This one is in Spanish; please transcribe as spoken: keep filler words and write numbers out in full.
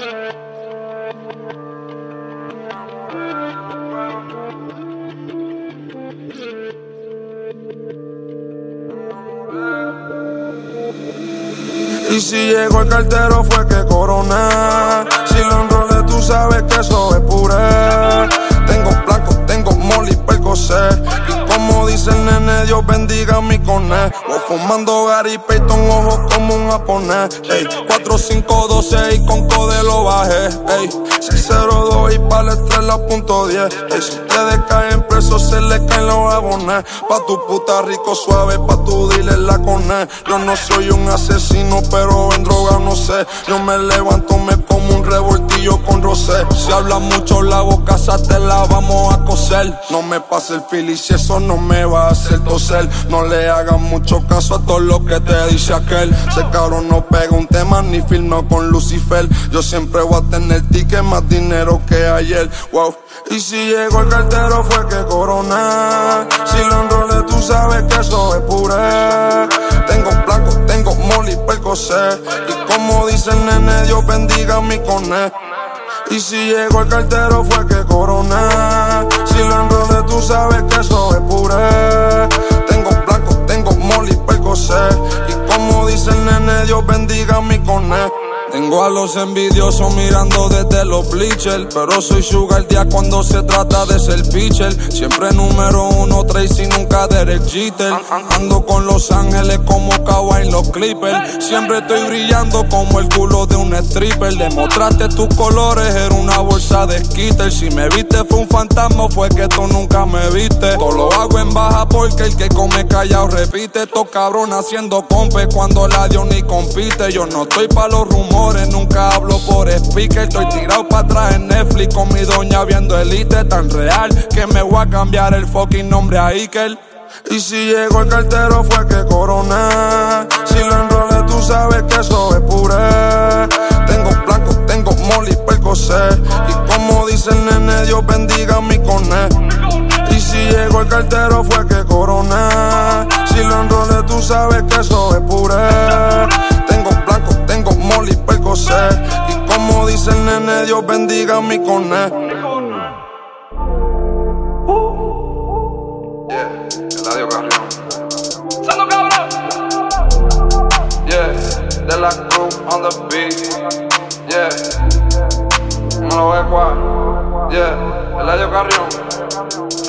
Y si llegó el cartero fue que coroné. Si lo enrolé tú sabes que eso es puré. Tengo blanco, tengo molly, percocet. Y como dice el nene, Dios bendiga mi coné. Voy fumando Gary Payton, ojos como un japonés. Ey, cuatro cinco dos seis con code lo bajé. Ey, seis cero dos y para el estrés la punto diez. Ey, si ustedes caen presos se les caen los abones. Pa' tu puta rico suave, pa' tu dealer la coné. Yo no soy un asesino, pero en droga no sé. Yo me levanto, me como un revoltillo con rosé. Si habla mucho la boca, esa te la vamos a coser. No me pase el fili si eso no me va a hacer toser. No le hagas mucho caso a todo lo que te dice aquel. Ese cabrón no pega un tema ni filma con Lucifer. Yo siempre voy a tener ticket, más dinero que ayer. Wow. Y si llegó el cartero fue que coroné. Si lo enrolé tú sabes que eso es puré. Tengo blanco, tengo molly, percocet. Y como dice el nene, Dios bendiga mi coné. Y si llegó el cartero fue que coroné. Si lo enrolé tú sabes que eso es puré. Tengo blanco, tengo molly, percocet. Y como dice el nene, Dios bendiga mi coné. Tengo a los envidiosos mirando desde los bleachers, pero soy sugar día cuando se trata de ser pitcher. Siempre número uno, Tracy, nunca Derek Jeter. Ando con Los Ángeles como Kawhi en los Clippers. Siempre estoy brillando como el culo de un stripper. Demostraste tus colores, era una bolsa de skitters. Si me viste fue un fantasma, fue que tú nunca me viste. Todo lo hago en baja porque el que come callado repite. Estos cabrones haciendo compes cuando la dio ni compite. Yo no estoy pa' los rumores, nunca hablo por speaker. Estoy tirado pa' atrás en Netflix con mi doña viendo Elite. Tan real que me voy a cambiar el fucking nombre a Iker. Y si llegó el cartero fue que coroné. Si lo enrolé tú sabes que eso es puré. Tengo blanco, tengo molly, percocet. Y como dice el nene, Dios bendiga mi coné. Y si llegó el cartero fue que coroné. Si lo enrolé tú sabes que eso es puré. Tengo blanco, tengo molly, percocet. Y como dice el nene, Dios bendiga mi coné. Yeah, Eladio Carrión. ¡Santo cabrón! Yeah, De La Cruz on the beat. Yeah, no lo ve cual. Yeah, Eladio Carrión.